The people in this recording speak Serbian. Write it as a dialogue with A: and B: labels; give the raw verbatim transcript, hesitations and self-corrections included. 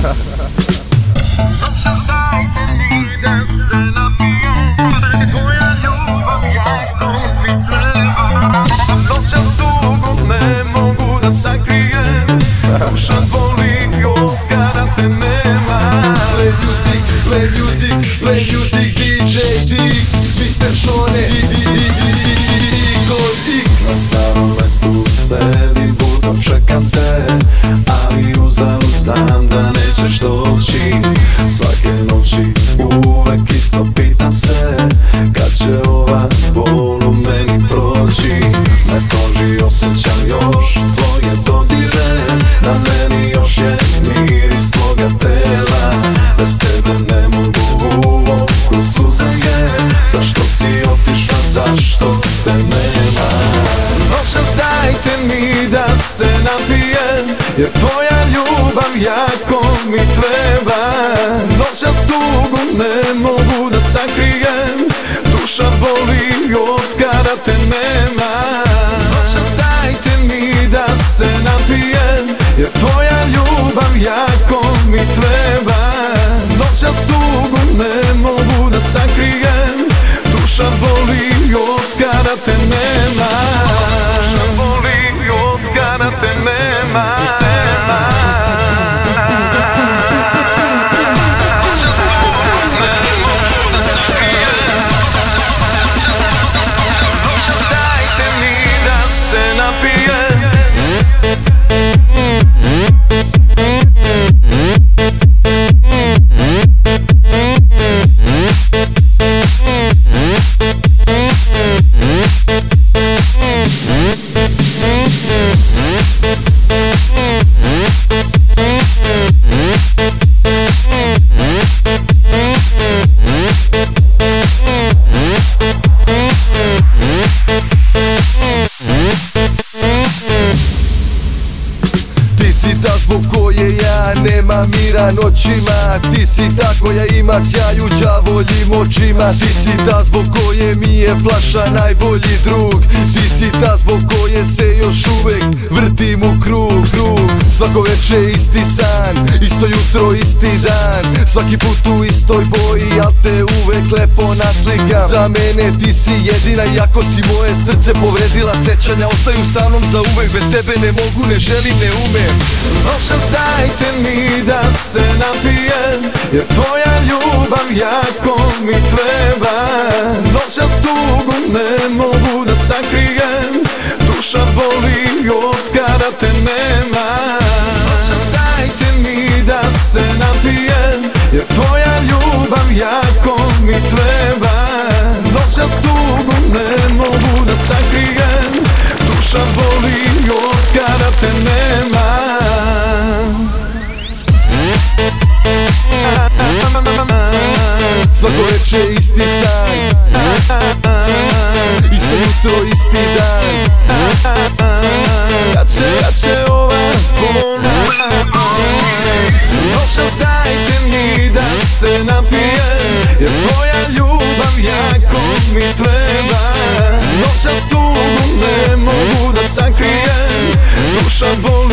A: Noćas dajte mi da se napijem, tvoja ljubav jako mi treba. Noćas tugu ne mogu da sakrijem, duša boli od kada te nema.
B: Play music, play music, play music, D J Dix, mister Šone, Igor X.
C: Na starom mestu sedim, budom čekam te, ali uzalud znam da nećeš doći. Svake noći uvek isto pitam se, kad će ova bol u meni proći. Ne toži, osjećam još tvoje dodire, na meni još je miris tvoga tela. Bez tebe ne mogu, u oku suze je, zašto si otišla, zašto te nema?
A: Noćas dajte mi da se napijem, jer tvoja ljubav jako mi treba. Noćas tugu ne mogu da sakrijem, duša boli od kada te nema. Noćas dajte mi da se napijem, jer tvoja ljubav jako mi treba. Noćas tugu ne mogu da sakrijem, duša boli od kada te nema. Duša boli od kada te nema. Noćas tugu ne mogu da sakrijem, noćas dajte mi da se napijem.
B: Ti si ta zbog koje ja nema mira noćima, ti si ta koja ima sjaj u đavoljim očima. Ti si ta zbog koje mi je flaša najbolji drug, ti si ta zbog koje se još uvek vrtim u krug, krug. Svako veče isti san, isto jutro isti dan, svaki put u istoj boji, al te uvek lepo naslikam. Za mene ti si jedina, iako si moje srce povredila, sećanja ostaju sa mnom za uvek. Bez tebe ne mogu, ne želim, ne umem.
A: Noćas dajte mi da se napijem, jer tvoja ljubav jako mi treba. Noćas tugu ne mogu da sakrijem, duša boli od kada te nema. Noćas dajte mi da se napijem, jer tvoja ljubav jako mi treba. Noćas tugu ne mogu da sakrijem, duša boli od kada te nema.
B: Svako veče isti san, isto jutro isti dan.
A: Kad će, kad će ova pola, noćas dajte mi da se napijem, jer tvoja ljubav jako mi treba. Noćas tugu ne mogu da sakrijem, duša boli